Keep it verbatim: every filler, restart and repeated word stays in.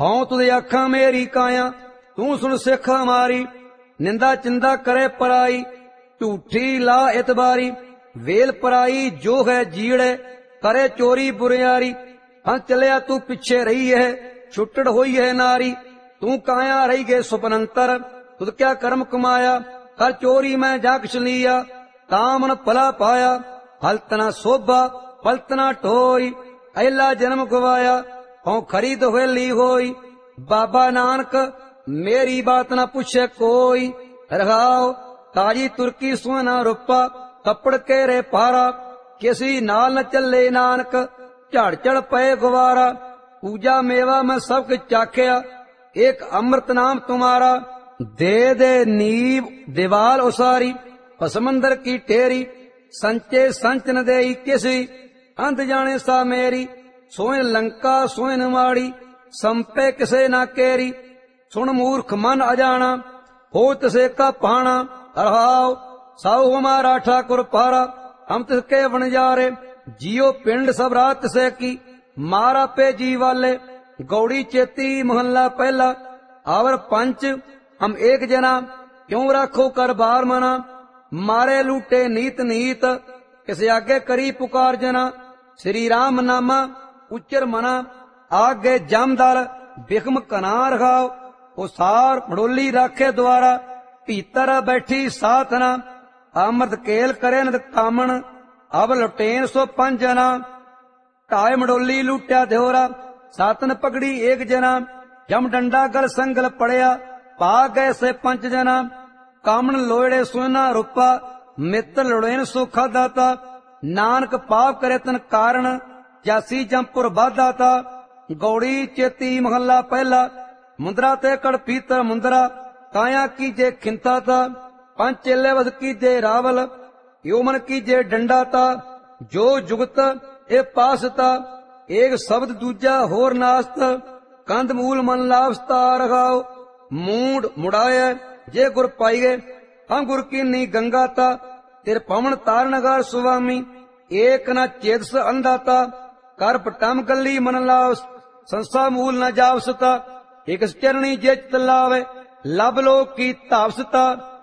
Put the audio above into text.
हूं तुझे आखा मेरी काया, तू सुन सिख हमारी। निंदा चिंदा करे पराई, झूठी ला इतबारी। वेल पराई जो है जीड़े, करे चोरी बुरियारी। हाँ चलिया तू पिछे रही है, छुट्टड़ होई है नारी। तू काया रही गए सुपनंतर, तुद क्या कर्म कमाया। कर चोरी मैं जाकछ लिया, तामन पला पाया। हलतना शोभा पलतना ढोई, अहला जन्म गवाया। हूं खरी दुहेली होई, बाबा नानक मेरी बात न पूछे कोई। रघाओ ताजी तुर्की सोना रुपा, कपड़ के रे पारा। किसी नाल न चले नानक, झड़ झड़ पे गुवारा। पूजा मेवा मैं सब कुछ चाख्या, एक अमृत नाम तुम्हारा। दे दे नींव दीवाल उसारी, समंदर की टेरी। संचे संच न दे किसी, अंत जाने सा मेरी। सोइन लंका सोइन माड़ी, संपे किसे ना केरी। सुन मूर्ख मन अजाना, हो तिसे का पाना। अरहाओ साहु हमारा ठाकुर पारा, हम तिसके वनजारे। जियो पिंड सब रात से की, मारा पे जी वाले। गौड़ी चेती मोहल्ला पहला, आवर पंच हम एक जना। क्यों राखो कर बार मना, मारे लूटे नीत नीत। किसे आगे करी पुकार जना, श्री राम नामा उच्चर मना। आगे जमदार बिखम कना रखाओ, उसार मड़ोली राखे द्वारा। भीतर बैठी साथना, अमृत केल करे नद कामन। अब लुटेन सो पंज जना, ढाए मड़ोली लूटिया ध्योरा। सातन पगड़ी एक जना, जम डंडा गल संगल पड़िया। पा गए से पंच जना, कामन लोड़े सोना रूपा। मित्र लुड़ेन सो खादाता, नानक पाप करे तन कारण। जासी जमपुर बाधाता, गौड़ी चेती मोहल्ला पहला। मुंदरा ते कड़ पीतर मुंदरा, काया की जे खिंता था। पंच चेले वध की जे रावल, योमन की जे डंडा था। जो जुगत ए पासता, एक शब्द दूजा होर नास्त। कंद मूल मन लाभस्ता रखाओ, मूड मुड़ाए जे गुर पाइए। हम गुर की नी गंगा ता, तिर पवन तारनगार सुवामी। एक न चेदस अंधाता, कर पटम गली मन लाव। संसा मूल न जावसता, एक चरणी जे चित लावे। लब लोक की तावसता,